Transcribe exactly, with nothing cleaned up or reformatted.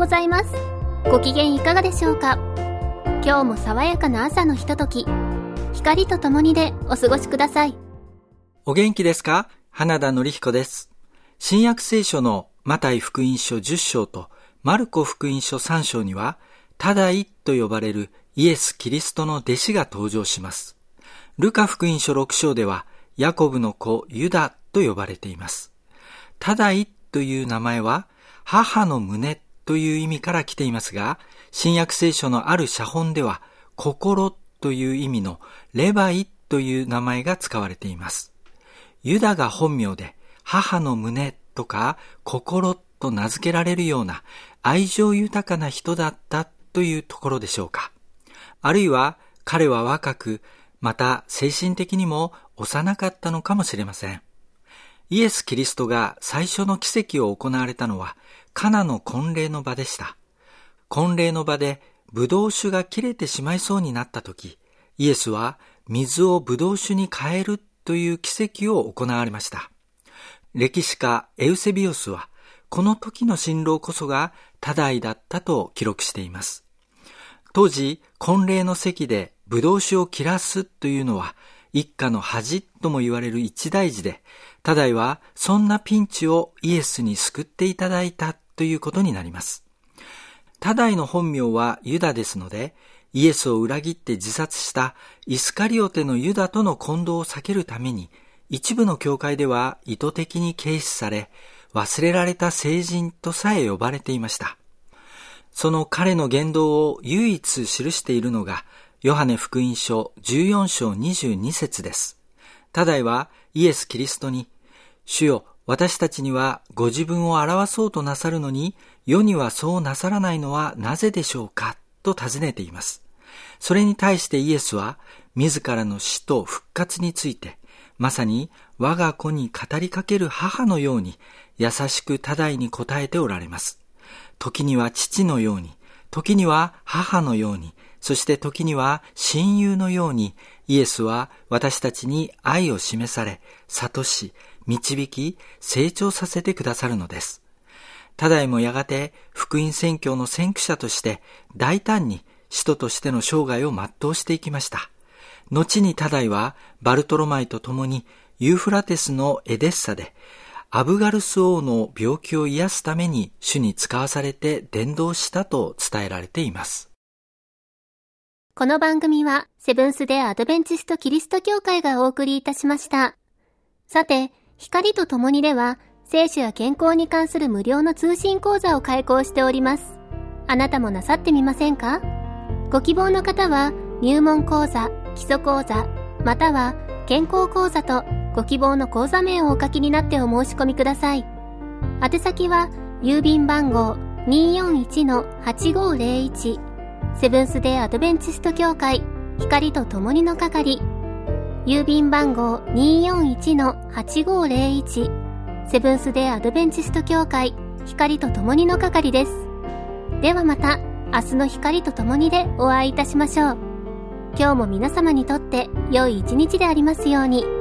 ございます。ご機嫌いかがでしょうか。今日も爽やかな朝のひととき、光とともにでお過ごしください。 お元気ですか？花田典彦です。新約聖書のマタイ福音書じゅっ章とマルコ福音書さん章には、タダイと呼ばれるイエス・キリストの弟子が登場します。ルカ福音書ろく章では、ヤコブの子ユダと呼ばれています。タダイという名前は、母の胸という意味から来ていますが、新約聖書のある写本では、心という意味のレバイという名前が使われています。ユダが本名で、母の胸とか心と名付けられるような愛情豊かな人だったというところでしょうか。あるいは彼は若く、また精神的にも幼かったのかもしれません。イエス・キリストが最初の奇跡を行われたのはカナの婚礼の場でした。婚礼の場でブドウ酒が切れてしまいそうになったとき、イエスは水をブドウ酒に変えるという奇跡を行われました。歴史家エウセビオスはこの時の新郎こそがタダイだったと記録しています。当時、婚礼の席でブドウ酒を切らすというのは一家の恥とも言われる一大事で、タダイはそんなピンチをイエスに救っていただいたということになります。タダイの本名はユダですので、イエスを裏切って自殺したイスカリオテのユダとの混同を避けるために、一部の教会では意図的に軽視され、忘れられた聖人とさえ呼ばれていました。その彼の言動を唯一記しているのが、ヨハネ福音書じゅうよん章にじゅうに節です。タダイはイエス・キリストに、主よ、私たちにはご自分を表そうとなさるのに、世にはそうなさらないのはなぜでしょうかと尋ねています。それに対してイエスは、自らの死と復活について、まさに我が子に語りかける母のように優しくタダイに答えておられます。時には父のように、時には母のように、そして時には親友のように、イエスは私たちに愛を示され、諭し、導き、成長させてくださるのです。タダイもやがて福音宣教の先駆者として大胆に使徒としての生涯を全うしていきました。後にタダイはバルトロマイと共にユーフラテスのエデッサでアブガルス王の病気を癒すために主に使わされて伝道したと伝えられています。 この番組はセブンス・デ・アドベンチスト・キリスト教会がお送りいたしました。さて、光とともにでは聖書や健康に関する無料の通信講座を開講しております。あなたもなさってみませんか？ご希望の方は入門講座、基礎講座、または健康講座とご希望の講座名をお書きになってお申し込みください。宛先は郵便番号 にーよんいちのはちごーぜろいち セブンス・デ・アドベンチスト教会光とともにの係、郵便番号 にーよんいちのはちごーぜろいち セブンス・デ・アドベンチスト教会光とともにの係です。ではまた明日の光とともにでお会いいたしましょう。今日も皆様にとって良い一日でありますように。